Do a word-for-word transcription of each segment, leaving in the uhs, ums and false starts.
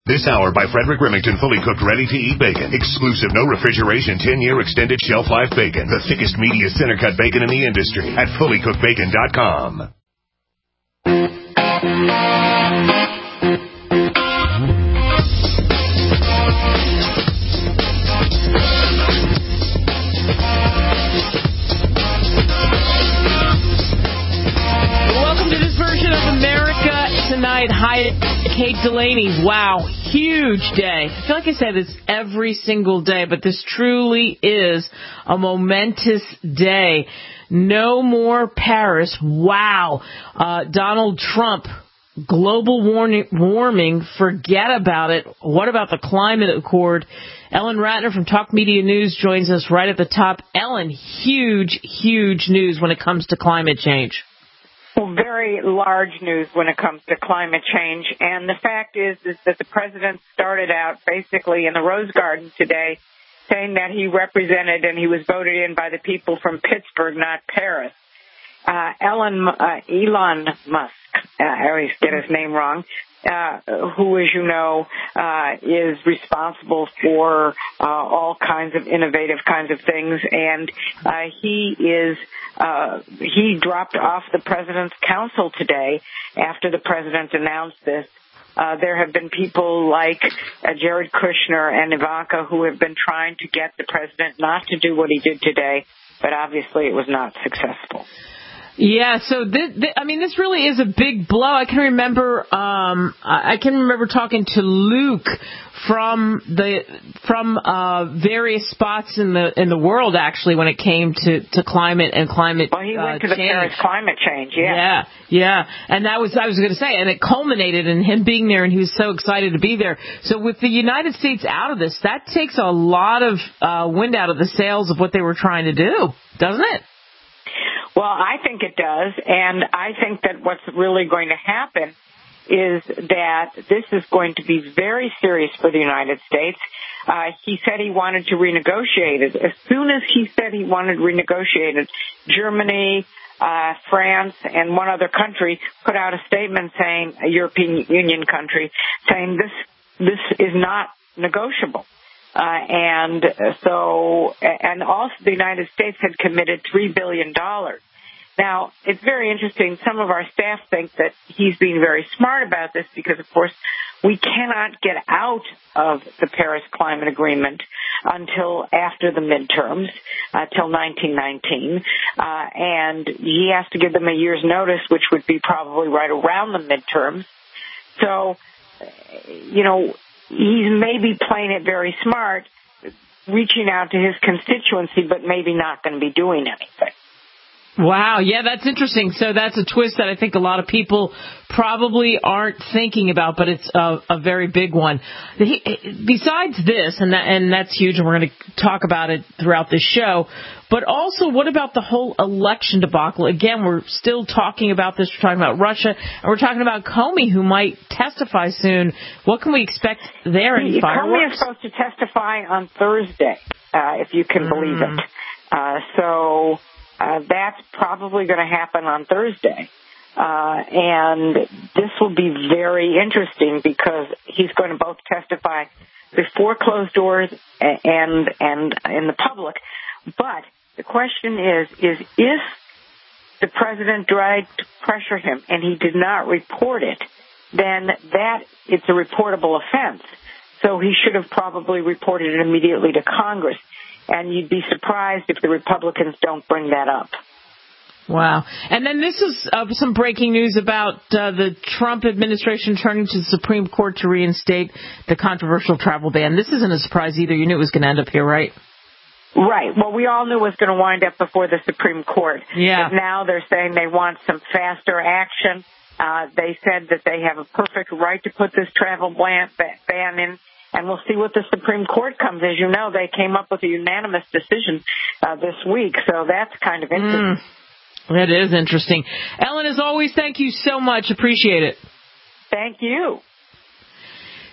This hour by Frederick Remington, fully cooked, ready-to-eat bacon. Exclusive, no refrigeration, ten-year extended shelf life bacon. The thickest, meatiest, center-cut bacon in the industry at fully cooked bacon dot com. Welcome to this version of America Tonight. Hi, Kate Delaney. Wow, huge day. I feel like I say this every single day, but this truly is a momentous day. No more Paris. Wow. Uh, Donald Trump, global warning, warming, forget about it. What about the climate accord? Ellen Ratner from Talk Media News joins us right at the top. Ellen, huge, huge news when it comes to climate change. Well, very large news when it comes to climate change. And the fact is, is that the president started out basically in the Rose Garden today saying that he represented and he was voted in by the people from Pittsburgh, not Paris. Uh, Elon, uh, Elon Musk, uh, I always get his name wrong, uh, who, as you know, uh, is responsible for uh, all kinds of innovative kinds of things. And uh, he is, uh, he dropped off the president's council today after the president announced this. Uh, there have been people like uh, Jared Kushner and Ivanka who have been trying to get the president not to do what he did today, but obviously it was not successful. Yeah, so this, this, I mean, this really is a big blow. I can remember, um, I can remember talking to Luke from the from uh, various spots in the in the world, actually, when it came to, to climate and climate. Well, he went uh, to the change. Paris climate change, yeah, yeah, yeah, and that was I was going to say, and it culminated in him being there, and he was so excited to be there. So with the United States out of this, that takes a lot of uh, wind out of the sails of what they were trying to do, doesn't it? Well, I think it does, and I think that what's really going to happen is that this is going to be very serious for the United States. Uh, he said he wanted to renegotiate it. As soon as he said he wanted to renegotiate it, Germany, uh, France, and one other country put out a statement saying, a European Union country, saying this this is not negotiable. Uh, and so, and also the United States had committed three billion dollars. Now, it's very interesting. Some of our staff think that he's being very smart about this because, of course, we cannot get out of the Paris Climate Agreement until after the midterms, uh, till nineteen nineteen. Uh, and he has to give them a year's notice, which would be probably right around the midterms. So, you know, he's maybe playing it very smart, reaching out to his constituency, but maybe not going to be doing anything. Wow, yeah, that's interesting. So that's a twist that I think a lot of people probably aren't thinking about, but it's a, a very big one. He, besides this, and that, and that's huge, and we're going to talk about it throughout this show, but also what about the whole election debacle? Again, we're still talking about this. We're talking about Russia, and we're talking about Comey, who might testify soon. What can we expect there? Any fireworks? Comey is supposed to testify on Thursday, uh, if you can mm. believe it. Uh, so... Uh, that's probably going to happen on Thursday. Uh, and this will be very interesting because he's going to both testify before closed doors and, and in the public. But the question is, is if the president tried to pressure him and he did not report it, then that, it's a reportable offense. So he should have probably reported it immediately to Congress. And you'd be surprised if the Republicans don't bring that up. Wow. And then this is uh, some breaking news about uh, the Trump administration turning to the Supreme Court to reinstate the controversial travel ban. This isn't a surprise either. You knew it was going to end up here, right? Right. Well, we all knew it was going to wind up before the Supreme Court. Yeah. But now they're saying they want some faster action. Uh, they said that they have a perfect right to put this travel ban, ban in. And we'll see what the Supreme Court comes. As you know, they came up with a unanimous decision uh, this week, so that's kind of interesting. Mm, it is interesting. Ellen, as always, thank you so much. Appreciate it. Thank you.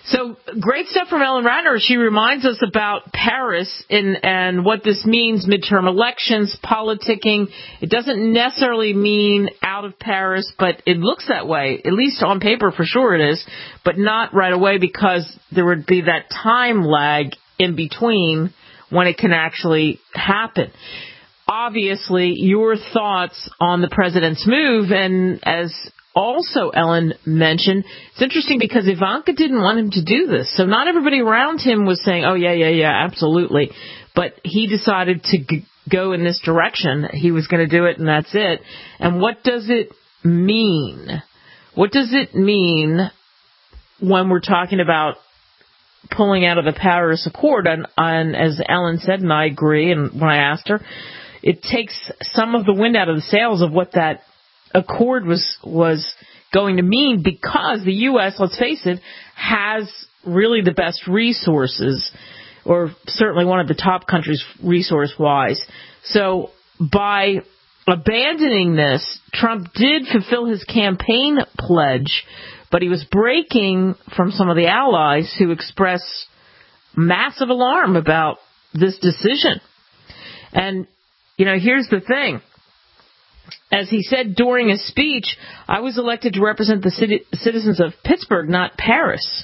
So great stuff from Ellen Ratner. She reminds us about Paris and, and what this means, midterm elections, politicking. It doesn't necessarily mean out of Paris, but it looks that way. At least on paper, for sure it is, but not right away because there would be that time lag in between when it can actually happen. Obviously, your thoughts on the president's move, and as also Ellen mentioned, it's interesting because Ivanka didn't want him to do this. So not everybody around him was saying, oh, yeah, yeah, yeah, absolutely. But he decided to g- go in this direction. He was going to do it, and that's it. And what does it mean? What does it mean when we're talking about pulling out of the Paris Accord? And, and as Ellen said, and I agree, and when I asked her, it takes some of the wind out of the sails of what that accord was was going to mean, because the U S, let's face it, has really the best resources, or certainly one of the top countries resource-wise. So by abandoning this, Trump did fulfill his campaign pledge, but he was breaking from some of the allies who express massive alarm about this decision. And, you know, here's the thing. As he said during his speech, I was elected to represent the city, citizens of Pittsburgh, not Paris.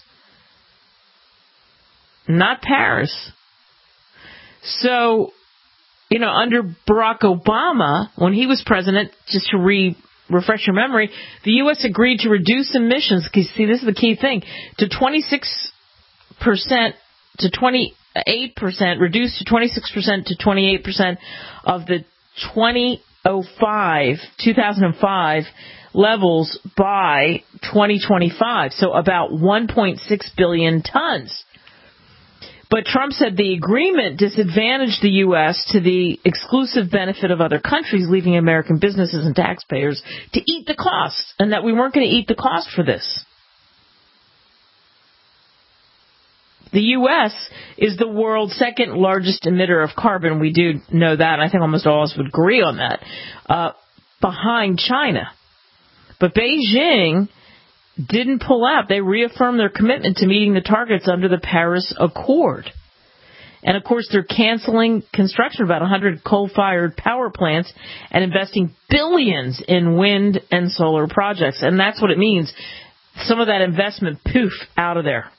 Not Paris. So, you know, under Barack Obama, when he was president, just to re, refresh your memory, the U S agreed to reduce emissions, because, see, this is the key thing, to twenty-six percent to twenty-eight percent, reduced to twenty-six percent to twenty-eight percent of the twenty oh five, two thousand five levels by twenty twenty-five, so about one point six billion tons. But Trump said the agreement disadvantaged the U S to the exclusive benefit of other countries, leaving American businesses and taxpayers to eat the cost, and that we weren't going to eat the cost for this. The U S is the world's second largest emitter of carbon. We do know that, and I think almost all of us would agree on that, uh, behind China. But Beijing didn't pull out. They reaffirmed their commitment to meeting the targets under the Paris Accord. And, of course, they're canceling construction of about one hundred coal-fired power plants and investing billions in wind and solar projects. And that's what it means. Some of that investment, poof, out of there.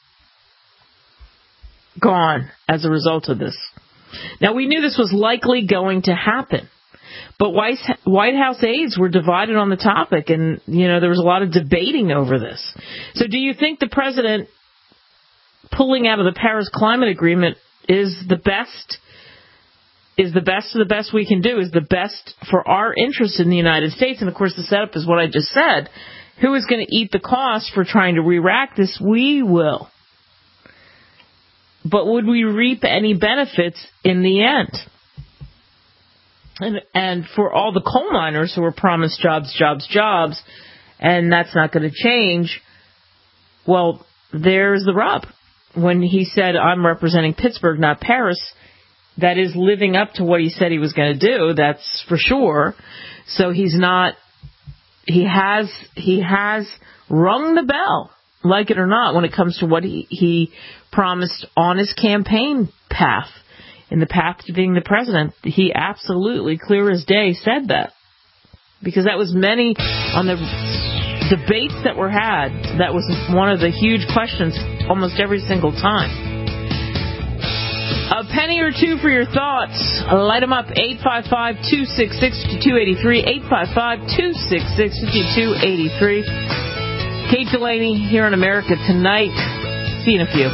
Gone as a result of this. Now, we knew this was likely going to happen, but White House aides were divided on the topic, and, you know, there was a lot of debating over this. So do you think the president pulling out of the Paris Climate Agreement is the best, is the best of the best we can do, is the best for our interests in the United States? And, of course, the setup is what I just said. Who is going to eat the cost for trying to re-rack this? We will. But would we reap any benefits in the end? And, and for all the coal miners who were promised jobs, jobs, jobs, and that's not going to change, well, there's the rub. When he said, I'm representing Pittsburgh, not Paris, that is living up to what he said he was going to do, that's for sure. So he's not, he has, he has rung the bell, like it or not, when it comes to what he, he promised on his campaign path. In the path to being the president, he absolutely, clear as day, said that. Because that was many, on the debates that were had, that was one of the huge questions almost every single time. A penny or two for your thoughts. Light them up. eight five five, two six six, two eight three. eight five five, two six six, two eight three. Kate Delaney here on America Tonight. See you in a few.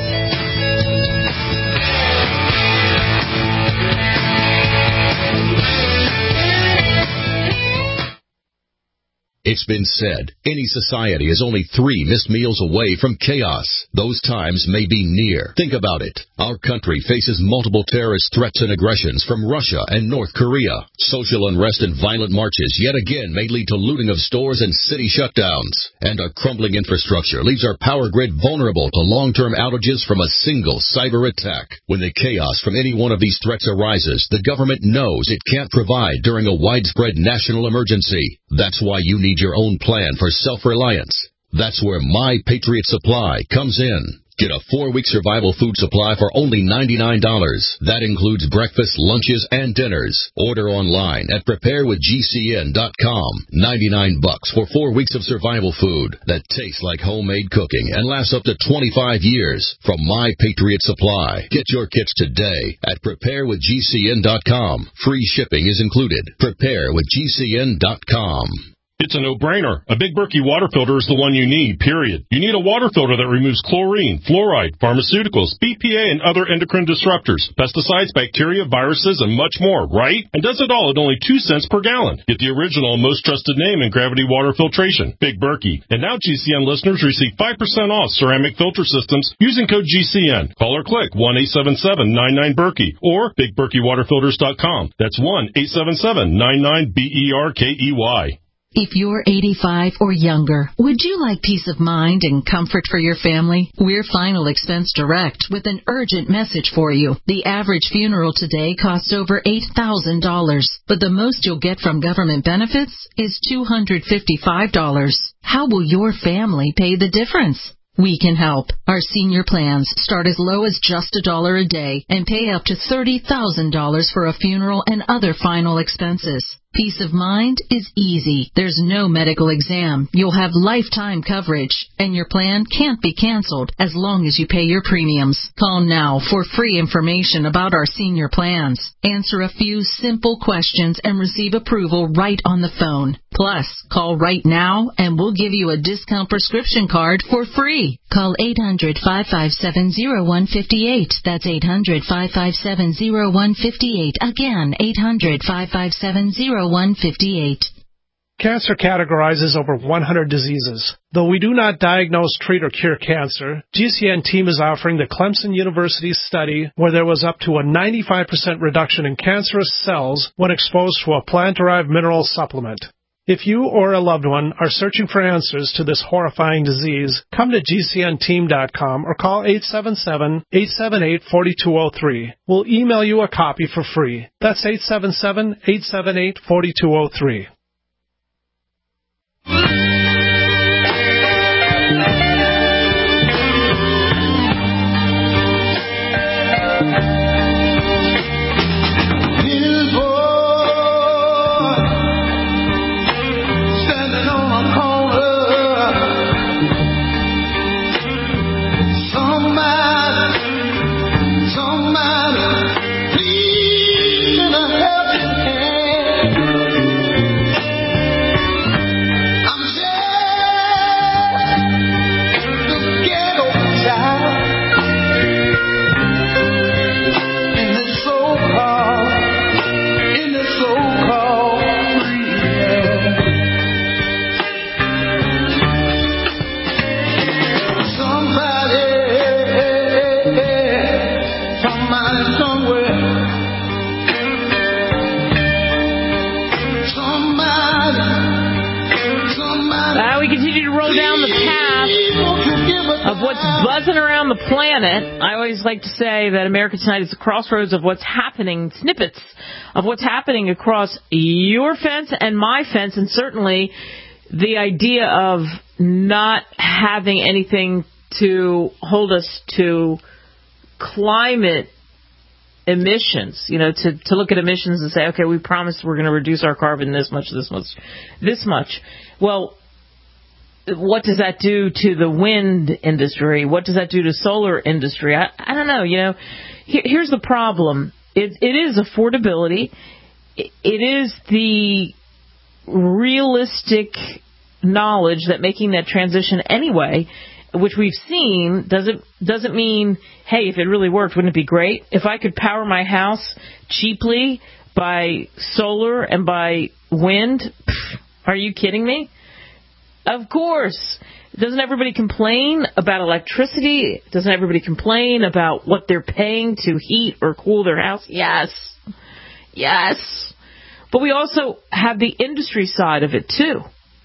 It's been said, any society is only three missed meals away from chaos. Those times may be near. Think about it. Our country faces multiple terrorist threats and aggressions from Russia and North Korea. Social unrest and violent marches yet again may lead to looting of stores and city shutdowns. And a crumbling infrastructure leaves our power grid vulnerable to long-term outages from a single cyber attack. When the chaos from any one of these threats arises, the government knows it can't provide during a widespread national emergency. That's why you need your own plan for self-reliance. That's where My Patriot Supply comes in. Get a four-week survival food supply for only ninety-nine dollars. That includes breakfast, lunches, and dinners. Order online at prepare with G C N dot com. ninety-nine bucks for four weeks of survival food that tastes like homemade cooking and lasts up to twenty-five years from My Patriot Supply. Get your kits today at prepare with G C N dot com. Free shipping is included. prepare with G C N dot com. It's a no-brainer. A Big Berkey water filter is the one you need, period. You need a water filter that removes chlorine, fluoride, pharmaceuticals, B P A, and other endocrine disruptors, pesticides, bacteria, viruses, and much more, right? And does it all at only two cents per gallon. Get the original and most trusted name in gravity water filtration, Big Berkey. And now G C N listeners receive five percent off ceramic filter systems using code G C N. Call or click one eight seven seven nine nine Berkey or big berkey water filters dot com. That's one eight seven seven nine nine B E R K E Y. If you're eighty-five or younger, would you like peace of mind and comfort for your family? We're Final Expense Direct with an urgent message for you. The average funeral today costs over eight thousand dollars, but the most you'll get from government benefits is two hundred fifty-five dollars. How will your family pay the difference? We can help. Our senior plans start as low as just a dollar a day and pay up to thirty thousand dollars for a funeral and other final expenses. Peace of mind is easy. There's no medical exam. You'll have lifetime coverage, and your plan can't be canceled as long as you pay your premiums. Call now for free information about our senior plans. Answer a few simple questions and receive approval right on the phone. Plus, call right now and we'll give you a discount prescription card for free. Call eight hundred, five five seven, zero one five eight. That's eight hundred, five five seven, zero one five eight. Again, eight hundred, five five seven, zero one five eight. Cancer categorizes over one hundred diseases. Though we do not diagnose, treat, or cure cancer, G C N team is offering the Clemson University study where there was up to a ninety-five percent reduction in cancerous cells when exposed to a plant-derived mineral supplement. If you or a loved one are searching for answers to this horrifying disease, come to G C N team dot com or call eight seven seven, eight seven eight, four two zero three. We'll email you a copy for free. That's eight seven seven, eight seven eight, four two zero three. Buzzing around the planet. I always like to say that America Tonight is a crossroads of what's happening, snippets of what's happening across your fence and my fence, and certainly the idea of not having anything to hold us to climate emissions, you know, to, to look at emissions and say, okay, we promised we're going to reduce our carbon this much, this much, this much. Well, what does that do to the wind industry? What does that do to solar industry? I, I don't know. You know, here, here's the problem. It, it is affordability. It, it is the realistic knowledge that making that transition anyway, which we've seen, doesn't doesn't mean, hey, if it really worked, wouldn't it be great? If I could power my house cheaply by solar and by wind, pff, are you kidding me? Of course. Doesn't everybody complain about electricity? Doesn't everybody complain about what they're paying to heat or cool their house? Yes. Yes. But we also have the industry side of it, too.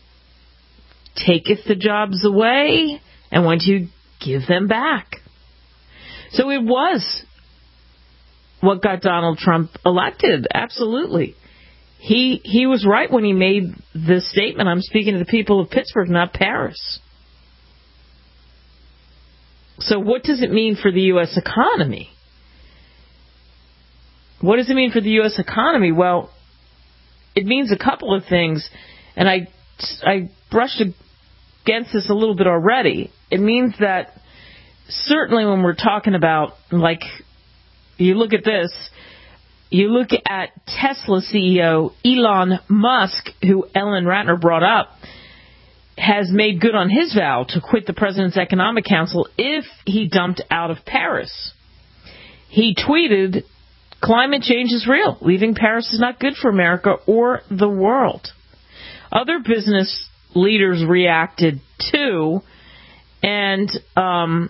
Taketh the jobs away, and when do you give them back? So it was what got Donald Trump elected. Absolutely. He he was right when he made the statement, I'm speaking to the people of Pittsburgh, not Paris. So what does it mean for the U S economy? What does it mean for the U S economy? Well, it means a couple of things, and I, I brushed against this a little bit already. It means that certainly when we're talking about, like, you look at this, you look at Tesla C E O Elon Musk, who Ellen Ratner brought up, has made good on his vow to quit the President's Economic Council if he dumped out of Paris. He tweeted, "Climate change is real. Leaving Paris is not good for America or the world." Other business leaders reacted too, and, um,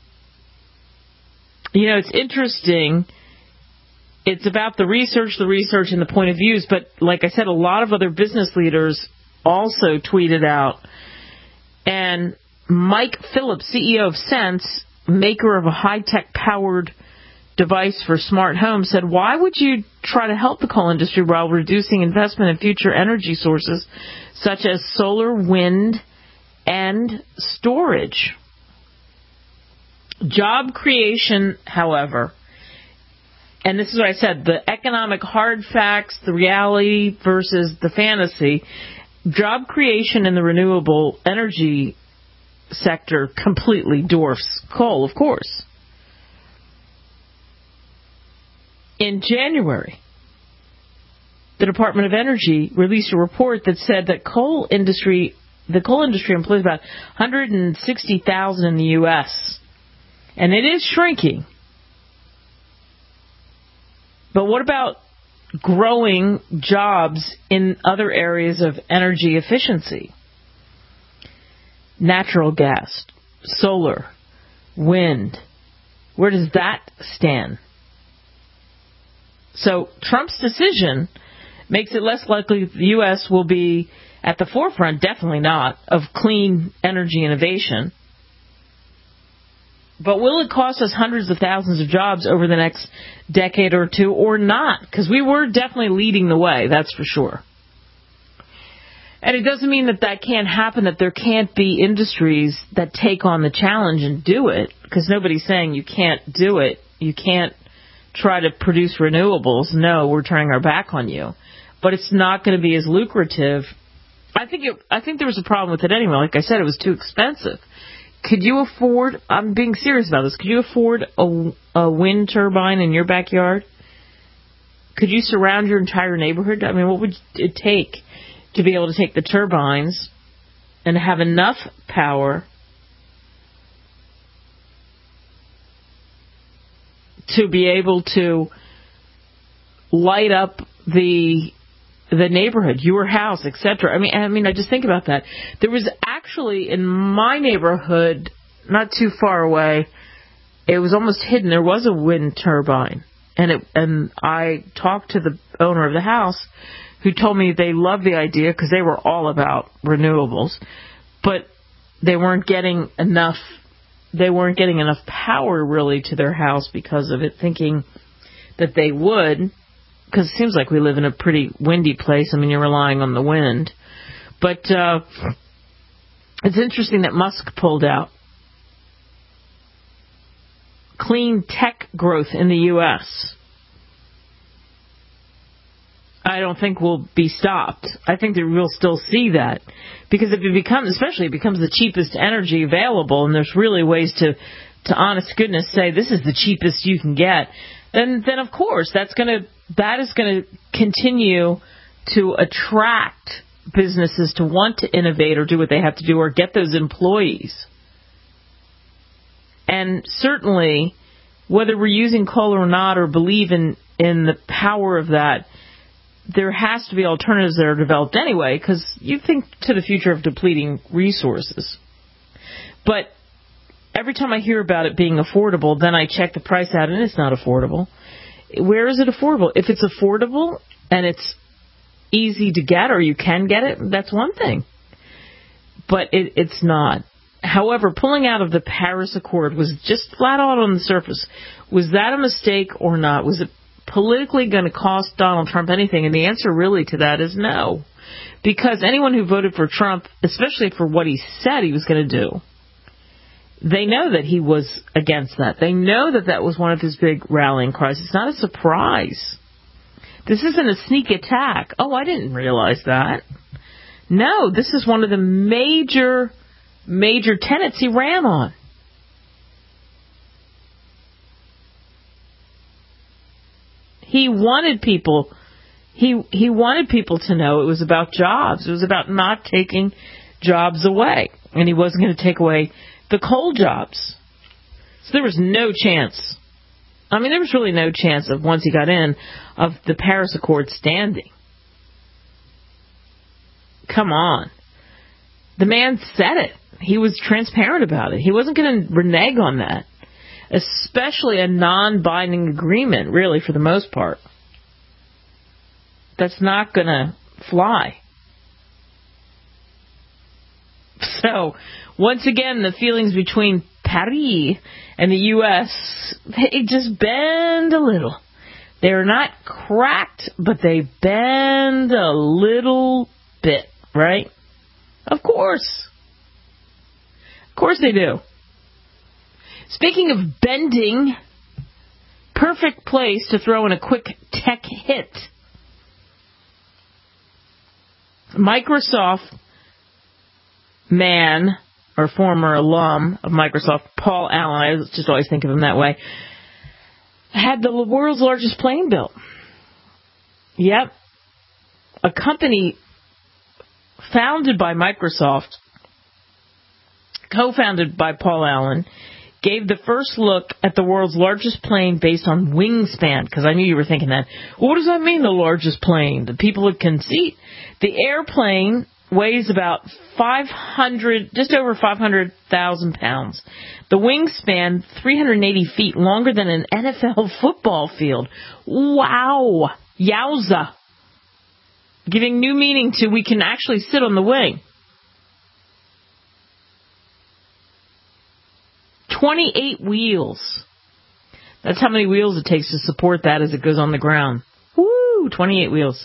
you know, it's interesting. It's about the research, the research, and the point of views, but like I said, a lot of other business leaders also tweeted out. And Mike Phillips, C E O of Sense, maker of a high-tech powered device for smart homes, said, "Why would you try to help the coal industry while reducing investment in future energy sources such as solar, wind, and storage?" Job creation, however, and this is what I said, the economic hard facts, the reality versus the fantasy, job creation in the renewable energy sector completely dwarfs coal, of course. In January, the Department of Energy released a report that said that coal industry, the coal industry employs about one hundred sixty thousand in the U S, and it is shrinking. But what about growing jobs in other areas of energy efficiency? Natural gas, solar, wind. Where does that stand? So Trump's decision makes it less likely that the U S will be at the forefront, definitely not, of clean energy innovation. But will it cost us hundreds of thousands of jobs over the next decade or two or not? Because we were definitely leading the way, that's for sure. And it doesn't mean that that can't happen, that there can't be industries that take on the challenge and do it, because nobody's saying you can't do it. You can't try to produce renewables. No, we're turning our back on you. But it's not going to be as lucrative. I think it, I think there was a problem with it anyway. Like I said, it was too expensive. Could you afford, I'm being serious about this, could you afford a, a wind turbine in your backyard? Could you surround your entire neighborhood? I mean, what would it take to be able to take the turbines and have enough power to be able to light up the the neighborhood, your house, et cetera? I mean, I mean, I just think about that. There was actually in my neighborhood, not too far away, it was almost hidden. There was a wind turbine, and it and I talked to the owner of the house, who told me they loved the idea because they were all about renewables, but they weren't getting enough. They weren't getting enough power really to their house because of it, thinking that they would, because it seems like we live in a pretty windy place. I mean, you're relying on the wind. But uh, it's interesting that Musk pulled out. Clean tech growth in the U S I don't think will be stopped. I think that we'll still see that. Because if it becomes, especially if it becomes the cheapest energy available, and there's really ways to, to honest goodness say this is the cheapest you can get, then, then of course that's going to, that is going to continue to attract businesses to want to innovate or do what they have to do or get those employees. And certainly, whether we're using coal or not or believe in, in the power of that, there has to be alternatives that are developed anyway, because you think to the future of depleting resources. But every time I hear about it being affordable, then I check the price out, and it's not affordable. Where is it affordable? If it's affordable and it's easy to get or you can get it, that's one thing. But it, it's not. However, pulling out of the Paris Accord was just flat out on the surface. Was that a mistake or not? Was it politically going to cost Donald Trump anything? And the answer really to that is no. Because anyone who voted for Trump, especially for what he said he was going to do, They know that he was against that. They know that that was one of his big rallying cries. It's not a surprise. This isn't a sneak attack. Oh, I didn't realize that. No, this is one of the major, major tenets he ran on. He wanted people, he he wanted people to know it was about jobs. It was about not taking jobs away. And he wasn't going to take away the coal jobs. So there was no chance. I mean, there was really no chance of, once he got in, of the Paris Accord standing. Come on. The man said it. He was transparent about it. He wasn't going to renege on that. Especially a non-binding agreement, really, for the most part. That's not going to fly. So, once again, the feelings between Paris and the U S, they just bend a little. They're not cracked, but they bend a little bit, right? Of course. Of course they do. Speaking of bending, perfect place to throw in a quick tech hit. Microsoft man, or former alum of Microsoft, Paul Allen, I just always think of him that way, had the world's largest plane built. Yep. A company founded by Microsoft, co-founded by Paul Allen, gave the first look at the world's largest plane based on wingspan, because I knew you were thinking that. Well, what does that mean, the largest plane? The people that can seat? The airplane weighs about five hundred, just over five hundred thousand pounds. The wingspan, three hundred eighty feet, longer than an N F L football field. Wow. Yowza. Giving new meaning to we can actually sit on the wing. twenty-eight wheels. That's how many wheels it takes to support that as it goes on the ground. Woo, twenty-eight wheels.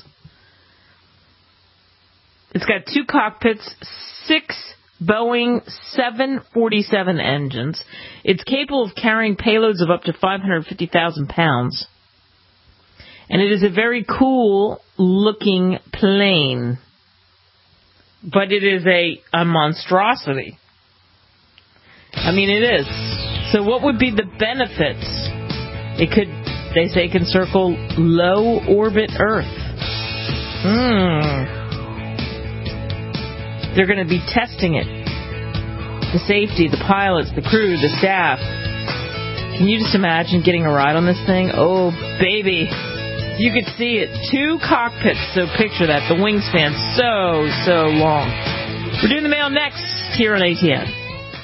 It's got two cockpits, six Boeing seven forty-seven engines. It's capable of carrying payloads of up to five hundred fifty thousand pounds. And it is a very cool looking plane. But it is a, a monstrosity. I mean, it is. So what would be the benefits? It could, they say, it can circle low orbit Earth. Hmm. They're going to be testing it. The safety, the pilots, the crew, the staff. Can you just imagine getting a ride on this thing? Oh, baby. You could see it. Two cockpits, so picture that. The wingspan so, so long. We're doing the mail next here on A T N.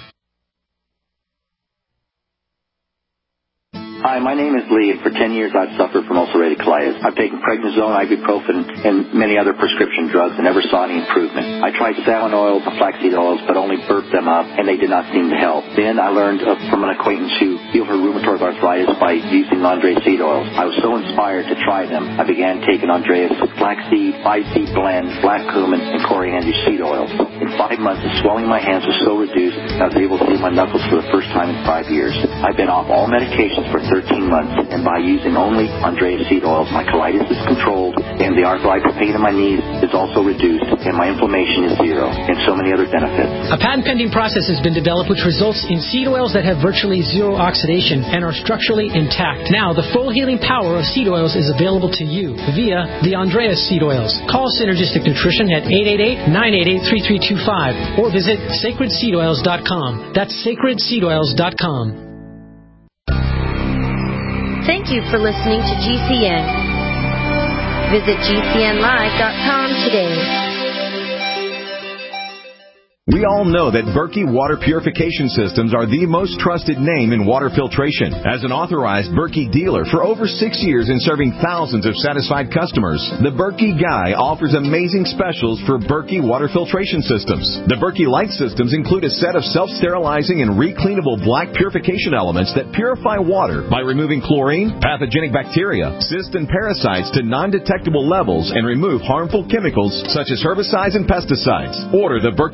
Hi, my name is Lee, and for ten years I've suffered from ulcerative colitis. I've taken prednisone, ibuprofen, and many other prescription drugs and never saw any improvement. I tried salmon oils and flaxseed oils, but only burped them up, and they did not seem to help. Then I learned uh, from an acquaintance who healed her rheumatoid arthritis by using Andreas seed oils. I was so inspired to try them, I began taking Andreas flaxseed, five-seed blend, black cumin, and coriander seed oils. In five months, the swelling in my hands was so reduced, I was able to see my knuckles for the first time in five years. I've been off all medications for thirteen months, and by using only Andreas seed oils, my colitis is controlled, and the arthritis pain in my knees is also reduced, and my inflammation is zero, and so many other benefits. A patent-pending process has been developed which results in seed oils that have virtually zero oxidation and are structurally intact. Now, the full healing power of seed oils is available to you via the Andreas seed oils. Call Synergistic Nutrition at eight eight eight, nine eight eight, three three two five or visit sacred seed oils dot com. That's sacred seed oils dot com. Thank you for listening to G C N. Visit G C N live dot com today. We all know that Berkey Water Purification Systems are the most trusted name in water filtration. As an authorized Berkey dealer for over six years and serving thousands of satisfied customers, the Berkey Guy offers amazing specials for Berkey Water Filtration Systems. The Berkey Light Systems include a set of self-sterilizing and recleanable black purification elements that purify water by removing chlorine, pathogenic bacteria, cysts, and parasites to non-detectable levels and remove harmful chemicals such as herbicides and pesticides. Order the Berkey Light Systems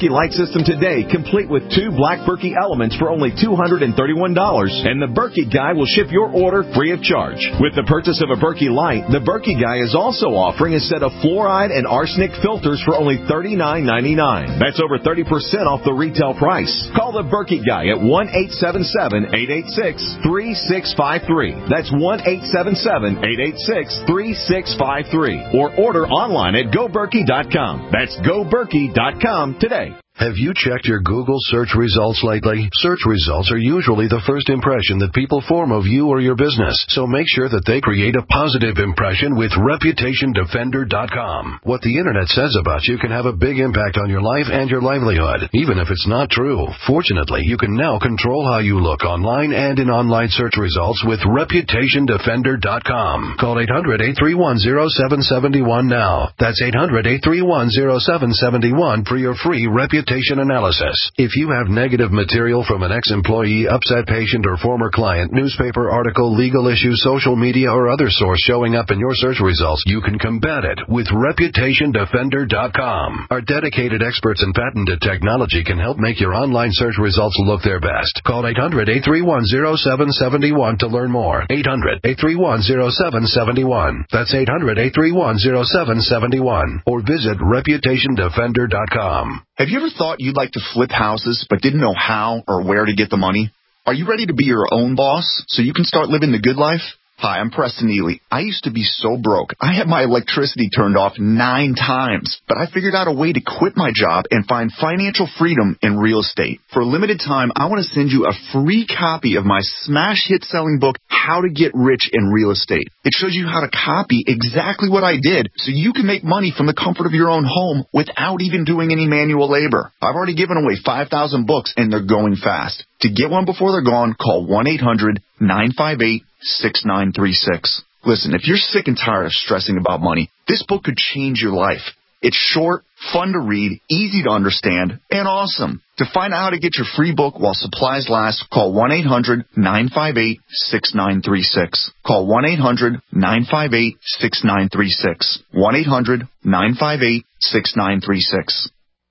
system today, complete with two Black Berkey elements for only two hundred thirty-one dollars, and the Berkey Guy will ship your order free of charge. With the purchase of a Berkey Light, the Berkey Guy is also offering a set of fluoride and arsenic filters for only thirty-nine ninety-nine. That's over thirty percent off the retail price. Call the Berkey Guy at one eight seven seven, eight eight six, three six five three. That's one eight seven seven, eight eight six, three six five three. Or order online at go berkey dot com. That's go berkey dot com today. Have you checked your Google search results lately? Search results are usually the first impression that people form of you or your business, so make sure that they create a positive impression with reputation defender dot com. What the internet says about you can have a big impact on your life and your livelihood, even if it's not true. Fortunately, you can now control how you look online and in online search results with reputation defender dot com. Call eight hundred, eight three one, zero seven seven one now. That's eight hundred, eight three one, zero seven seven one for your free reputation analysis. If you have negative material from an ex-employee, upset patient, or former client, newspaper article, legal issue, social media, or other source showing up in your search results, you can combat it with reputation defender dot com. Our dedicated experts and patented technology can help make your online search results look their best. Call eight hundred, eight three one, zero seven seven one to learn more. eight hundred, eight three one, zero seven seven one. That's eight hundred, eight three one, zero seven seven one. Or visit reputation defender dot com. Have you ever thought you'd like to flip houses but didn't know how or where to get the money? Are you ready to be your own boss so you can start living the good life? Hi, I'm Preston Neely. I used to be so broke. I had my electricity turned off nine times, but I figured out a way to quit my job and find financial freedom in real estate. For a limited time, I want to send you a free copy of my smash hit selling book, How to Get Rich in Real Estate. It shows you how to copy exactly what I did so you can make money from the comfort of your own home without even doing any manual labor. I've already given away five thousand books and they're going fast. To get one before they're gone, call one eight hundred, nine five eight, six nine three six. Listen, if you're sick and tired of stressing about money, this book could change your life. It's short, fun to read, easy to understand, and awesome. To find out how to get your free book while supplies last, call one eight hundred, nine five eight, six nine three six. Call one eight hundred, nine five eight, six nine three six. one eight hundred, nine five eight, six nine three six.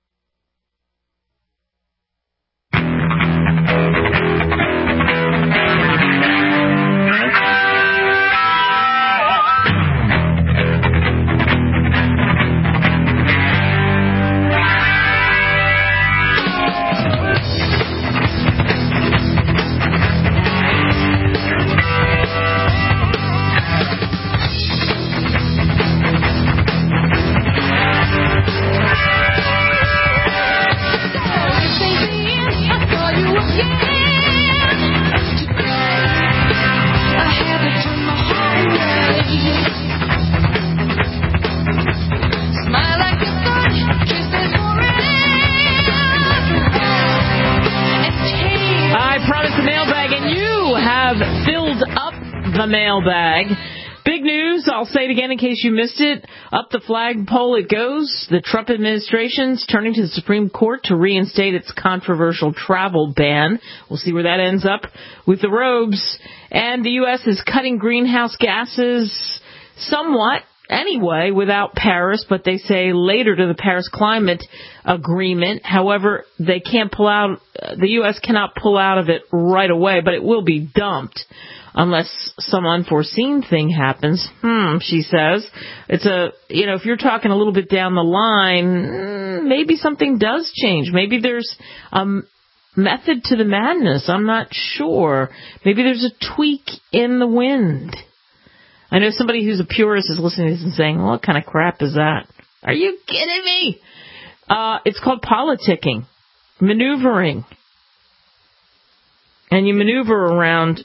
Mailbag. Big news, I'll say it again in case you missed it. Up the flagpole it goes. The Trump administration's turning to the Supreme Court to reinstate its controversial travel ban. We'll see where that ends up with the robes. And the U S is cutting greenhouse gases somewhat anyway without Paris, but they say later to the Paris Climate Agreement. However, they can't pull out, the U S cannot pull out of it right away, but it will be dumped. Unless some unforeseen thing happens. Hmm, she says. It's a, you know, if you're talking a little bit down the line, maybe something does change. Maybe there's a method to the madness. I'm not sure. Maybe there's a tweak in the wind. I know somebody who's a purist is listening to this and saying, well, what kind of crap is that? Are you kidding me? Uh, it's called politicking, maneuvering. And you maneuver around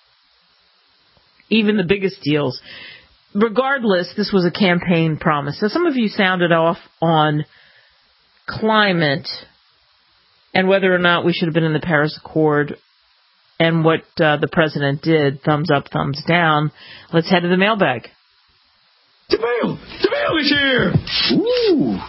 even the biggest deals. Regardless, this was a campaign promise. So some of you sounded off on climate and whether or not we should have been in the Paris Accord and what uh, the president did. Thumbs up, thumbs down. Let's head to the mailbag. The mail! The mail is here! Ooh!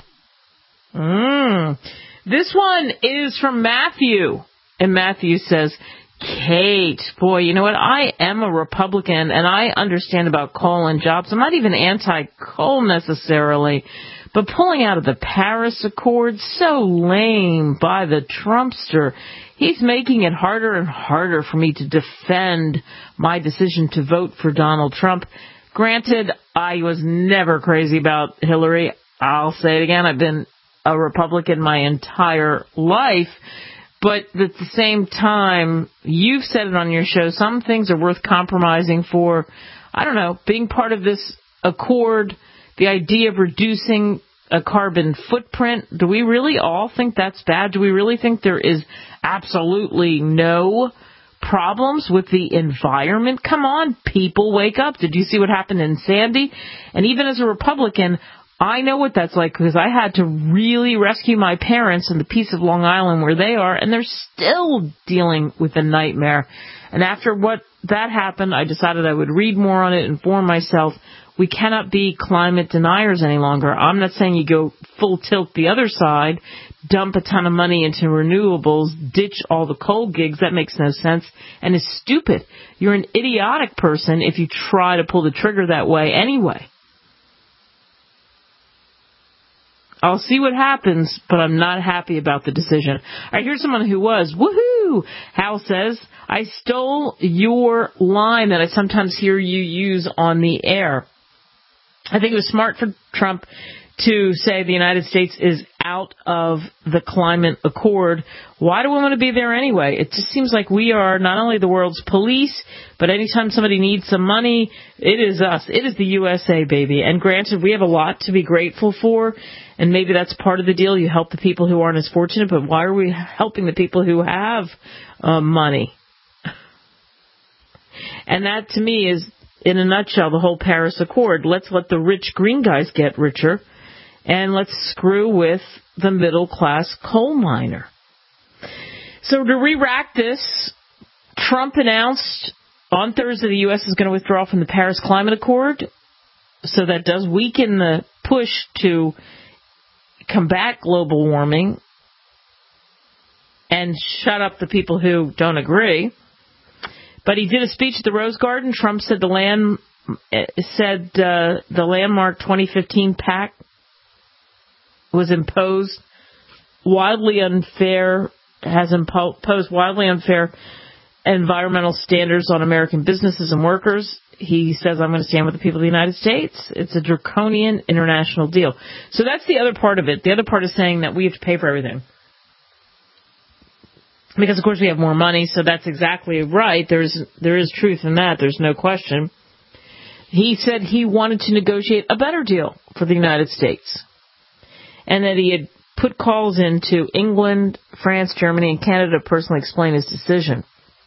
Mm. This one is from Matthew. And Matthew says, Kate, boy, you know what? I am a Republican, and I understand about coal and jobs. I'm not even anti-coal necessarily, But pulling out of the Paris Accord, so lame by the Trumpster. He's making it harder and harder for me to defend my decision to vote for Donald Trump. Granted, I was never crazy about Hillary. I'll say it again. I've been a Republican my entire life. But at the same time, you've said it on your show, some things are worth compromising for. I don't know, being part of this accord, the idea of reducing a carbon footprint. Do we really all think that's bad? Do we really think there is absolutely no problems with the environment? Come on, people, wake up. Did you see what happened in Sandy? And even as a Republican, I know what that's like because I had to really rescue my parents in the piece of Long Island where they are, and they're still dealing with a nightmare. And after what that happened, I decided I would read more on it, inform myself. We cannot be climate deniers any longer. I'm not saying you go full tilt the other side, dump a ton of money into renewables, ditch all the coal gigs. That makes no sense and is stupid. You're an idiotic person if you try to pull the trigger that way anyway. I'll see what happens, but I'm not happy about the decision. All right, here's someone who was. Woohoo! Hal says, I stole your line that I sometimes hear you use on the air. I think it was smart for Trump to say the United States is out of the climate accord. Why do we want to be there anyway? It just seems like we are not only the world's police, but anytime somebody needs some money, it is us. It is the U S A, baby. And granted, we have a lot to be grateful for, and maybe that's part of the deal. You help the people who aren't as fortunate, but why are we helping the people who have uh, money? And that, to me, is, in a nutshell, the whole Paris Accord. Let's let the rich green guys get richer, and let's screw with the middle-class coal miner. So to re-rack this, Trump announced on Thursday the U S is going to withdraw from the Paris Climate Accord, so that does weaken the push to combat global warming and shut up the people who don't agree. But he did a speech at the Rose Garden. Trump said the land said uh, the landmark twenty fifteen pact was imposed wildly unfair, has imposed wildly unfair environmental standards on American businesses and workers. He says, I'm going to stand with the people of the United States. It's a draconian international deal. So that's the other part of it. The other part is saying that we have to pay for everything. Because, of course, we have more money, so that's exactly right. There's there is truth in that. There's no question. He said he wanted to negotiate a better deal for the United States, and that he had put calls into England, France, Germany, and Canada to personally explain his decision.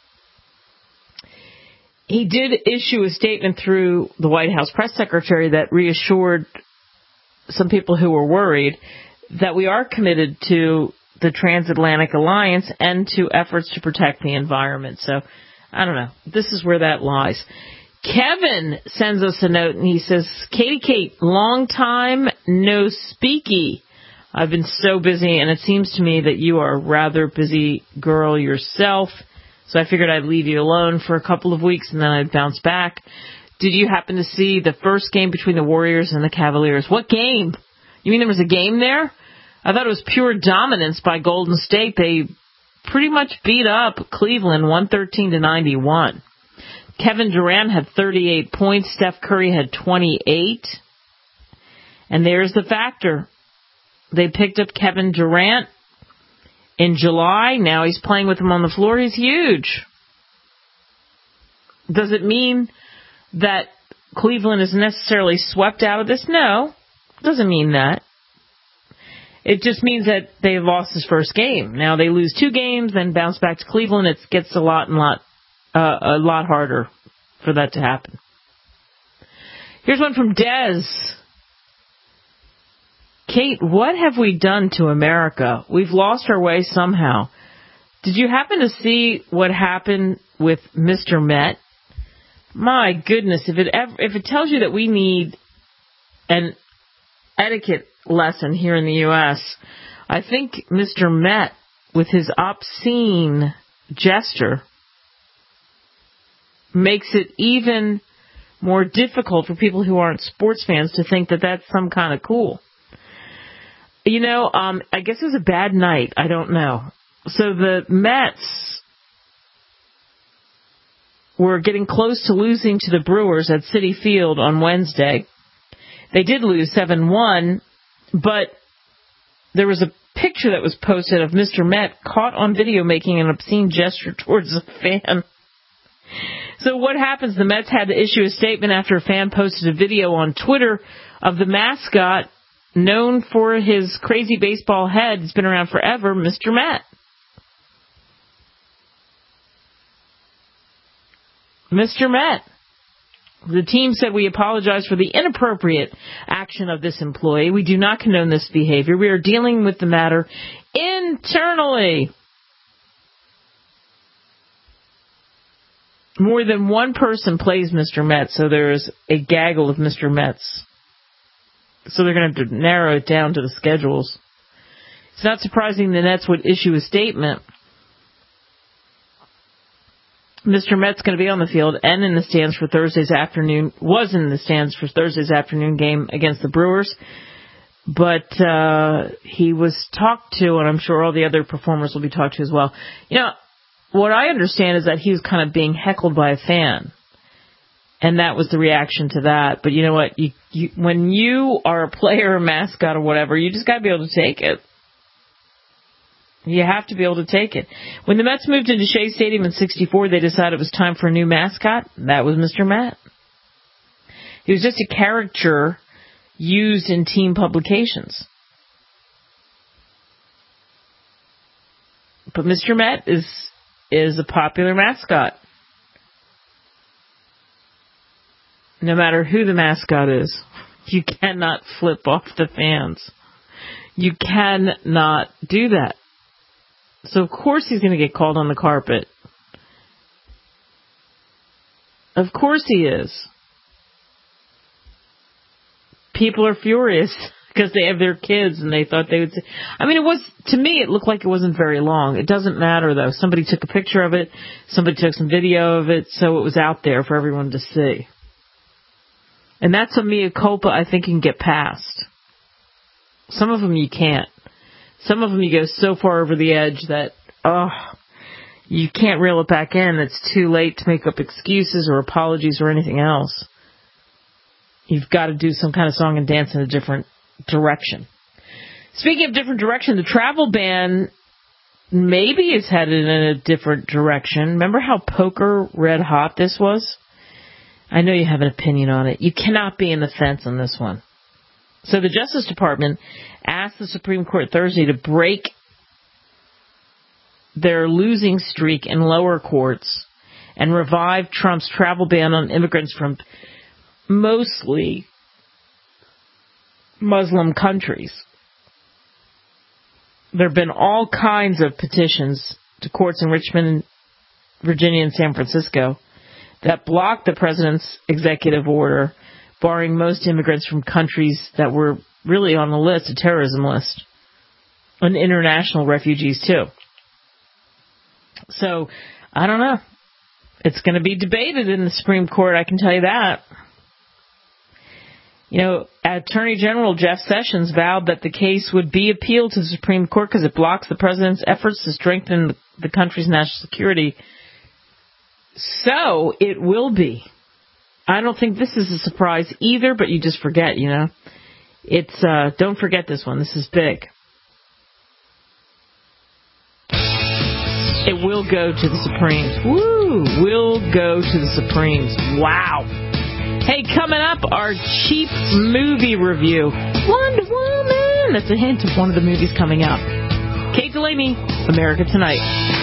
He did issue a statement through the White House press secretary that reassured some people who were worried that we are committed to the Transatlantic Alliance and to efforts to protect the environment. So, I don't know. This is where that lies. Kevin sends us a note, and he says, Katie Kate, long time no speaky. I've been so busy, and it seems to me that you are a rather busy girl yourself. So I figured I'd leave you alone for a couple of weeks, and then I'd bounce back. Did you happen to see the first game between the Warriors and the Cavaliers? What game? You mean there was a game there? I thought it was pure dominance by Golden State. They pretty much beat up Cleveland one thirteen to ninety-one. Kevin Durant had thirty-eight points. Steph Curry had twenty-eight. And there's the factor. They picked up Kevin Durant in July. Now he's playing with him on the floor. He's huge. Does it mean that Cleveland is necessarily swept out of this? No, it doesn't mean that. It just means that they lost his first game. Now they lose two games, then bounce back to Cleveland. It gets a lot and lot, uh, a lot harder for that to happen. Here's one from Dez. Kate, what have we done to America? We've lost our way somehow. Did you happen to see what happened with Mister Met? My goodness, if it ever, if it tells you that we need an etiquette lesson here in the U S, I think Mister Met, with his obscene gesture, makes it even more difficult for people who aren't sports fans to think that that's some kind of cool. You know, um, I guess it was a bad night. I don't know. So the Mets were getting close to losing to the Brewers at Citi Field on Wednesday. They did lose seven one, but there was a picture that was posted of Mister Met caught on video making an obscene gesture towards a fan. So what happens? The Mets had to issue a statement after a fan posted a video on Twitter of the mascot known for his crazy baseball head. He's been around forever, Mister Met. Mister Met. The team said, we apologize for the inappropriate action of this employee. We do not condone this behavior. We are dealing with the matter internally. More than one person plays Mister Met, so there is a gaggle of Mister Mets. So they're going to have to narrow it down to the schedules. It's not surprising the Nets would issue a statement. Mister Met's going to be on the field and in the stands for Thursday's afternoon, was in the stands for Thursday's afternoon game against the Brewers. But uh, he was talked to, and I'm sure all the other performers will be talked to as well. You know, what I understand is that he was kind of being heckled by a fan. And that was the reaction to that. But you know what? You, you, when you are a player, a mascot, or whatever, you just got to be able to take it. You have to be able to take it. When the Mets moved into Shea Stadium in sixty-four, they decided it was time for a new mascot. That was Mister Met. He was just a caricature used in team publications. But Mister Met is is a popular mascot. No matter who the mascot is, you cannot flip off the fans. You cannot do that. So, of course, he's going to get called on the carpet. Of course he is. People are furious because they have their kids and they thought they would see. I mean, it was, to me, it looked like it wasn't very long. It doesn't matter, though. Somebody took a picture of it. Somebody took some video of it, so it was out there for everyone to see. And that's a mea culpa I think you can get past. Some of them you can't. Some of them you go so far over the edge that, oh, you can't reel it back in. It's too late to make up excuses or apologies or anything else. You've got to do some kind of song and dance in a different direction. Speaking of different direction, the travel ban maybe is headed in a different direction. Remember how poker red hot this was? I know you have an opinion on it. You cannot be in the fence on this one. So the Justice Department asked the Supreme Court Thursday to break their losing streak in lower courts and revive Trump's travel ban on immigrants from mostly Muslim countries. There have been all kinds of petitions to courts in Richmond, Virginia, and San Francisco that blocked the president's executive order barring most immigrants from countries that were really on the list, a terrorism list, and international refugees too. So, I don't know. It's going to be debated in the Supreme Court, I can tell you that. You know, Attorney General Jeff Sessions vowed that the case would be appealed to the Supreme Court because it blocks the president's efforts to strengthen the country's national security. So, it will be. I don't think this is a surprise either, but you just forget, you know. It's, uh, don't forget this one. This is big. It will go to the Supremes. Woo! Will go to the Supremes. Wow. Hey, coming up, our cheap movie review. Wonder Woman! That's a hint of one of the movies coming up. Kate Delaney, America Tonight.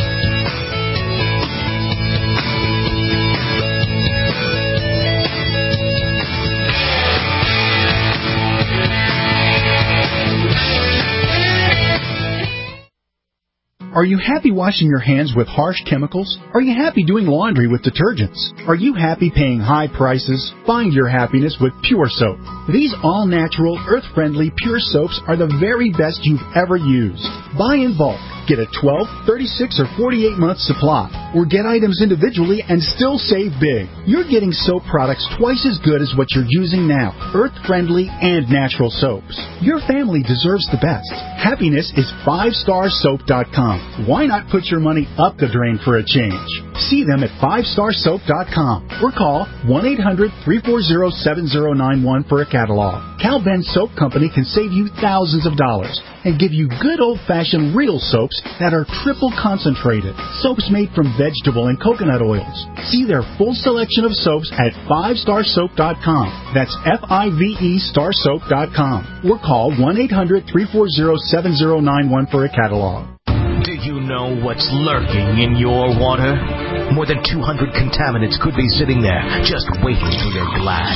Are you happy washing your hands with harsh chemicals? Are you happy doing laundry with detergents? Are you happy paying high prices? Find your happiness with Pure Soap. These all-natural, earth-friendly, pure soaps are the very best you've ever used. Buy in bulk. Get a twelve, thirty-six, or forty-eight month supply. Or get items individually and still save big. You're getting soap products twice as good as what you're using now. Earth-friendly and natural soaps. Your family deserves the best. Happiness is five star soap dot com. Why not put your money up the drain for a change? See them at five star soap dot com or call one eight hundred, three four zero, seven zero nine one for a catalog. Cal Ben Soap Company can save you thousands of dollars and give you good old-fashioned real soaps that are triple concentrated. Soaps made from vegetable and coconut oils. See their full selection of soaps at five star soap dot com. That's F I V E star soap dot com. Or call one eight hundred, three four zero, seven zero nine one for a catalog. Do you know what's lurking in your water? More than two hundred contaminants could be sitting there, just waiting for your glass.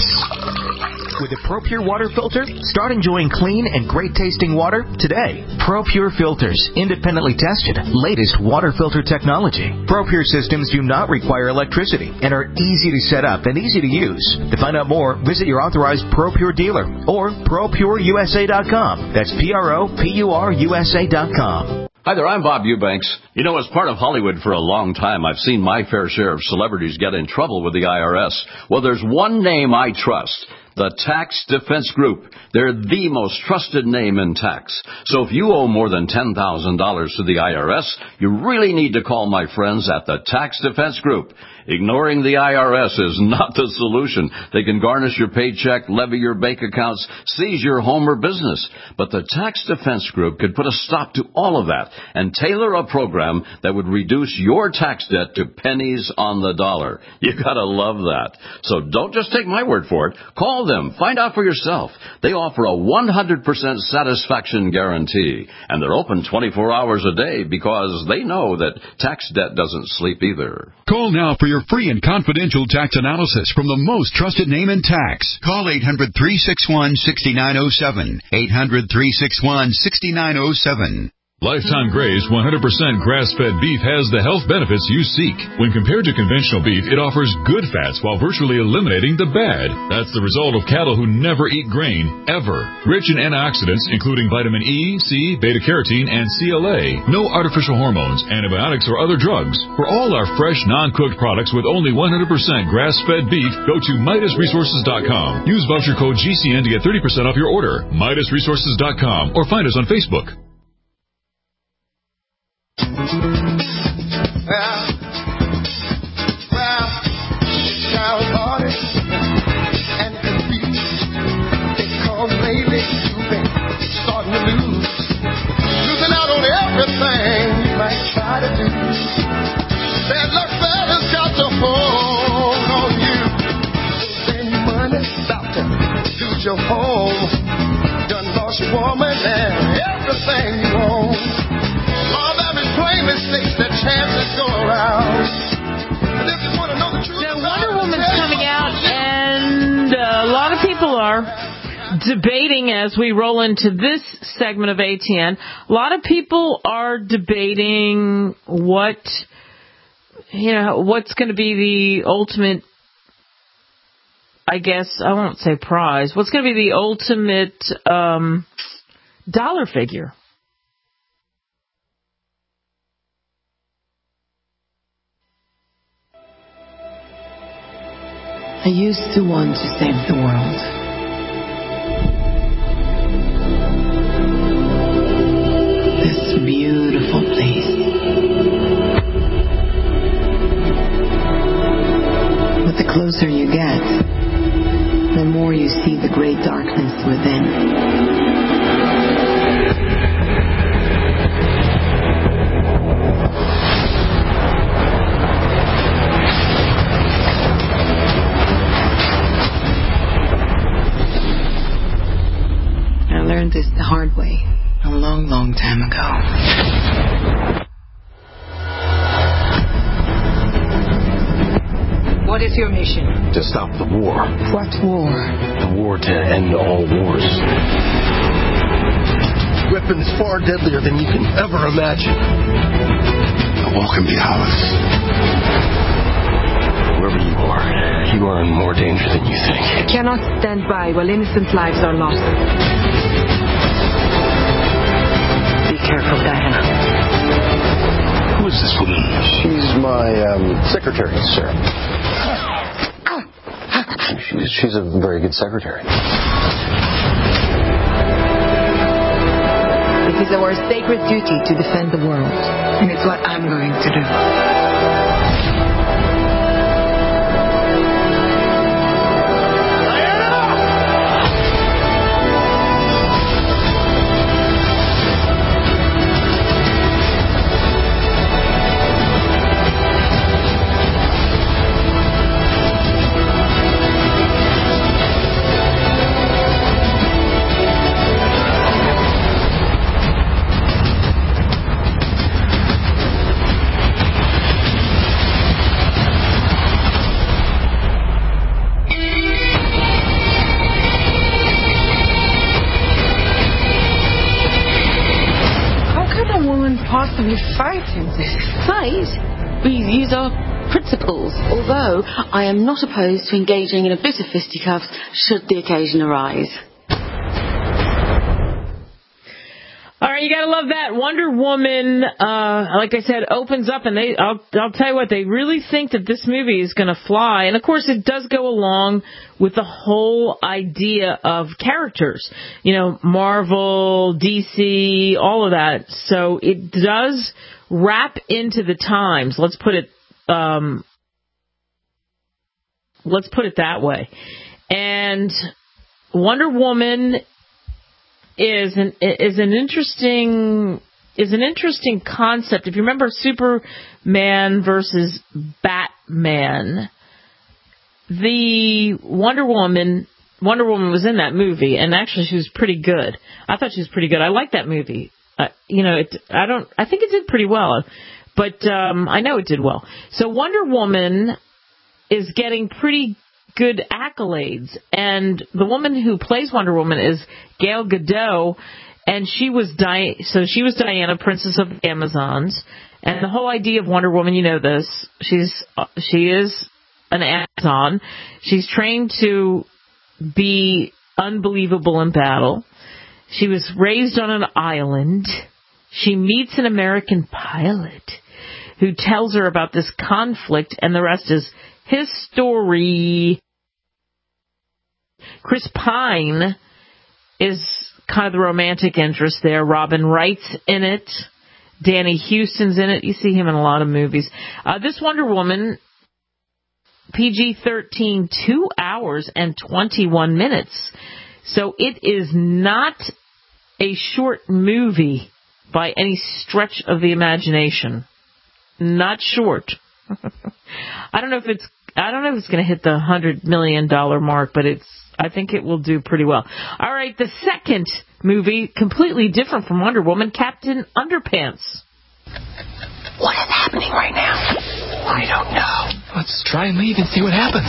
With a ProPure water filter, start enjoying clean and great-tasting water today. ProPure filters, independently tested, latest water filter technology. ProPure systems do not require electricity and are easy to set up and easy to use. To find out more, visit your authorized ProPure dealer or pro pure U S A dot com. That's P R O P U R U S A dot com. Hi there, I'm Bob Eubanks. You know, as part of Hollywood for a long time, I've seen my fair share of celebrities get in trouble with the I R S. Well, there's one name I trust. The Tax Defense Group. They're the most trusted name in tax. So if you owe more than ten thousand dollars to the I R S, you really need to call my friends at the Tax Defense Group. Ignoring the I R S is not the solution. They can garnish your paycheck, levy your bank accounts, seize your home or business. But the Tax Defense Group could put a stop to all of that and tailor a program that would reduce your tax debt to pennies on the dollar. You gotta love that. So don't just take my word for it. Call them. Find out for yourself. They offer a one hundred percent satisfaction guarantee. And they're open twenty-four hours a day because they know that tax debt doesn't sleep either. Call now for your free and confidential tax analysis from the most trusted name in tax. Call eight hundred, three six one, six nine zero seven. eight hundred, three six one, six nine zero seven. Lifetime Gray's one hundred percent grass-fed beef has the health benefits you seek. When compared to conventional beef, it offers good fats while virtually eliminating the bad. That's the result of cattle who never eat grain, ever. Rich in antioxidants, including vitamin E, C, beta-carotene, and C L A. No artificial hormones, antibiotics, or other drugs. For all our fresh, non-cooked products with only one hundred percent grass-fed beef, go to Midas Resources dot com. Use voucher code G C N to get thirty percent off your order. Midas Resources dot com or find us on Facebook. Well, well, it's now party and confused because lately you've been starting to lose, losing out on everything you might try to do. Bad luck fella's got to hold on you. Then money's about to lose your home. Done lost your woman and everything you own. Mistakes that chances go around. But if you want to know the truth, so Wonder Woman's coming out, and uh, a lot of people are debating as we roll into this segment of A T N. A lot of people are debating what, you know, what's going to be the ultimate, I guess, I won't say prize. What's going to be the ultimate um, dollar figure? I used to want to save the world. This beautiful place. But the closer you get, the more you see the great darkness within. This the hard way a long, long time ago. What is your mission? To stop the war. What war? The war to end all wars. Weapons far deadlier than you can ever imagine. The war can be ours. Wherever you are, You are in more danger than you think. I cannot stand by while innocent lives are lost. Be careful, Diana. Who is this woman? She's my um, secretary, sir. She's, she's a very good secretary. It is our sacred duty to defend the world, and it's what I'm going to do. Possibly fight in this fight? These are principles. Although I am not opposed to engaging in a bit of fisticuffs should the occasion arise. All right, you gotta love that. Wonder Woman, uh, like I said, opens up, and they, I'll, I'll tell you what, they really think that this movie is gonna fly. And of course, it does go along with the whole idea of characters. You know, Marvel, D C, all of that. So it does wrap into the times. Let's put it, um, let's put it that way. And Wonder Woman is an is an interesting is an interesting concept. If you remember Superman versus Batman, the Wonder Woman Wonder Woman was in that movie, and actually she was pretty good. I thought she was pretty good. I liked that movie. Uh, you know, it, I don't. I think it did pretty well, but um, I know it did well. So Wonder Woman is getting pretty good accolades, and the woman who plays Wonder Woman is Gal Gadot, and she was Di- so she was Diana, Princess of the Amazons, and the whole idea of Wonder Woman, you know this, she's she is an Amazon. She's trained to be unbelievable in battle. She was raised on an island. She meets an American pilot who tells her about this conflict, and the rest is his story. Chris Pine is kind of the romantic interest there. Robin Wright's in it. Danny Houston's in it. You see him in a lot of movies. Uh, this Wonder Woman, P G thirteen, two hours and twenty-one minutes. So it is not a short movie by any stretch of the imagination. Not short. I don't know if it's I don't know if it's going to hit the one hundred million dollars mark, but it's I think it will do pretty well. All right, the second movie, completely different from Wonder Woman, Captain Underpants. What is happening right now? I don't know. Let's try and leave and see what happens.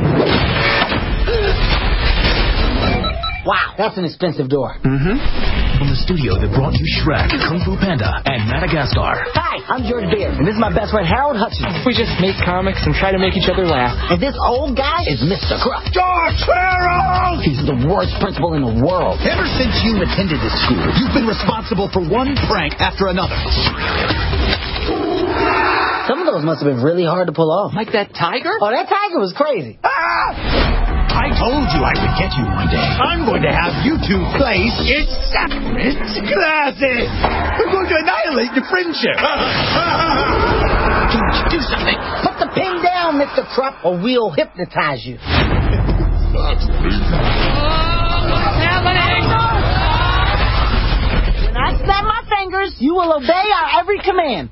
Wow, that's an expensive door. Mm-hmm. From the studio that brought you Shrek, Kung Fu Panda, and Madagascar. Hi, I'm George Beard, and this is my best friend Harold Hutchins. We just make comics and try to make each other laugh. And this old guy is Mister Crook. George Harold! He's the worst principal in the world. Ever since you attended this school, you've been responsible for one prank after another. Some of those must have been really hard to pull off. Like that tiger? Oh, that tiger was crazy. Ah! I told you I would get you one day. I'm going to have you two place in separate classes. We're going to annihilate your friendship. George, do something. Put the pin down, Mister Krupp, or we'll hypnotize you. That's me. What's happening? When I snap my fingers, you will obey our every command.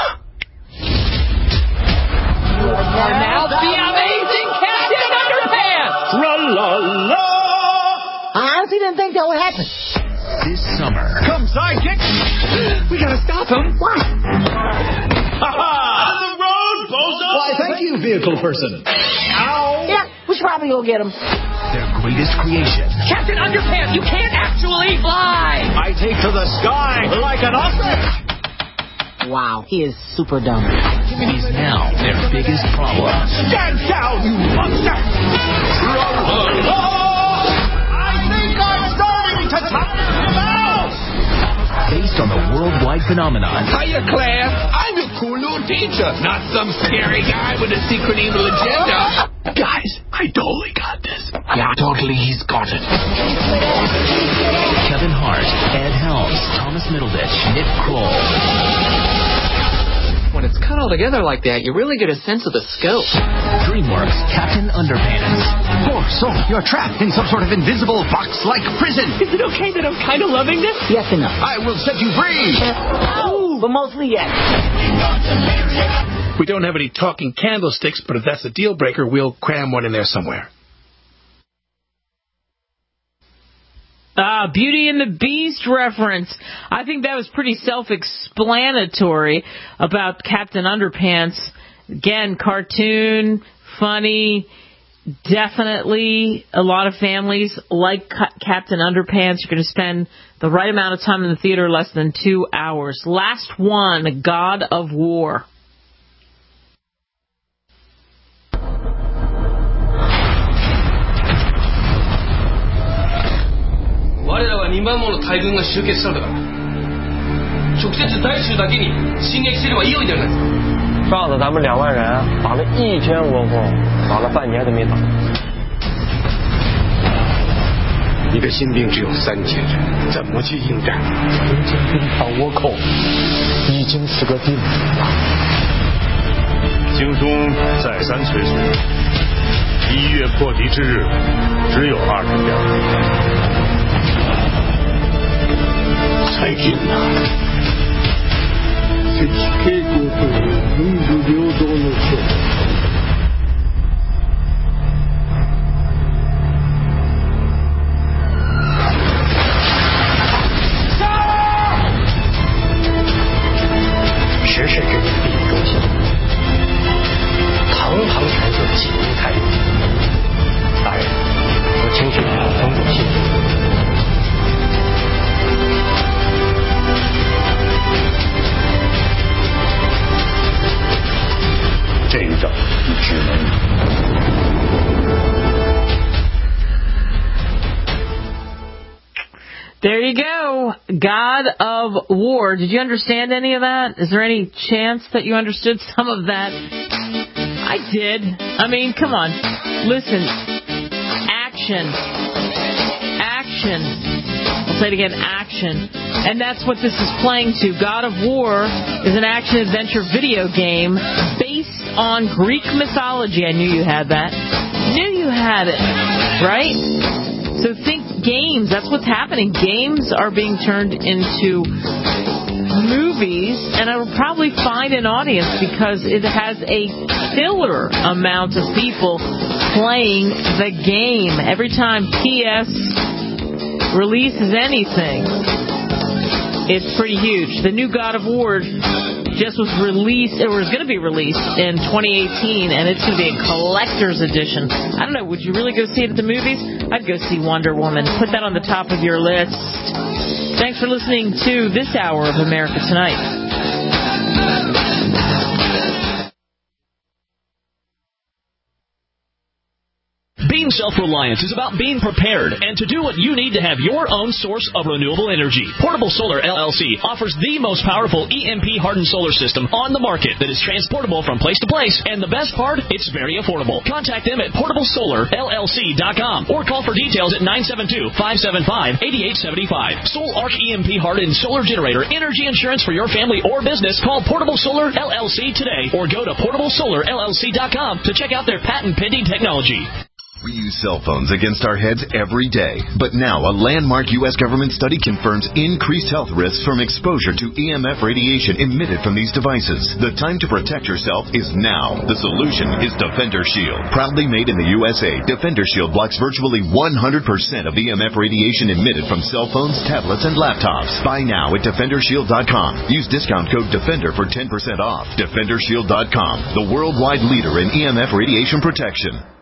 You are now the amazing Captain Underpants! Tra-la-la! I honestly didn't think that would happen. This summer. Come, sidekick! We gotta stop him. What? Ha-ha! On the road, bozo! Why, thank you, vehicle person. Ow! Yeah, we should probably go get him. Their greatest creation. Captain Underpants, you can't actually fly! I take to the sky like an ostrich! Wow, he is super dumb. He's now their biggest problem. Stand down, you monster! phenomenon. Hiya, class. I'm your cool new teacher, not some scary guy with a secret evil agenda. Guys, I totally got this. Yeah, totally, he's got it. Kevin Hart, Ed Helms, Thomas Middleditch, Nick Kroll. When it's cut all together like that, you really get a sense of the scope. DreamWorks, Captain Underpants. Oh, so you're trapped in some sort of invisible box-like prison. Is it okay that I'm kind of loving this? Yes enough. I will set you free. Oh, but mostly yes. We don't have any talking candlesticks, but if that's a deal breaker, we'll cram one in there somewhere. Ah, Beauty and the Beast reference. I think that was pretty self-explanatory about Captain Underpants. Again, cartoon, funny. Definitely a lot of families like Captain Underpants. You're going to spend the right amount of time in the theater, less than two hours. Last one, God of War. 最近な、関恵子という文武両道の人。 时事之间必有中心，堂堂权色岂无太平？大人，我请取曾主信。这一仗只能。 There you go. God of War. Did you understand any of that? Is there any chance that you understood some of that? I did. I mean, come on. Listen. Action. Action. I'll say it again. Action. And that's what this is playing to. God of War is an action-adventure video game based on Greek mythology. I knew you had that. Knew you had it. Right? So think games. That's what's happening. Games are being turned into movies, and I will probably find an audience because it has a killer amount of people playing the game. Every time P S releases anything, it's pretty huge. The new God of War just was released, or was going to be released in twenty eighteen, and it's going to be a collector's edition. I don't know, would you really go see it at the movies? I'd go see Wonder Woman. Put that on the top of your list. Thanks for listening to this hour of America Tonight. Being self-reliant is about being prepared and to do what you need to have your own source of renewable energy. Portable Solar L L C offers the most powerful E M P-hardened solar system on the market that is transportable from place to place, and the best part, it's very affordable. Contact them at portable solar L L C dot com or call for details at nine seven two, five seven five, eight eight seven five. Sol Arc E M P-hardened solar generator energy insurance for your family or business. Call Portable Solar L L C today or go to portable solar L L C dot com to check out their patent-pending technology. We use cell phones against our heads every day. But now, a landmark U S government study confirms increased health risks from exposure to E M F radiation emitted from these devices. The time to protect yourself is now. The solution is Defender Shield. Proudly made in the U S A, Defender Shield blocks virtually one hundred percent of E M F radiation emitted from cell phones, tablets, and laptops. Buy now at defender shield dot com. Use discount code DEFENDER for ten percent off. defender shield dot com, the worldwide leader in E M F radiation protection.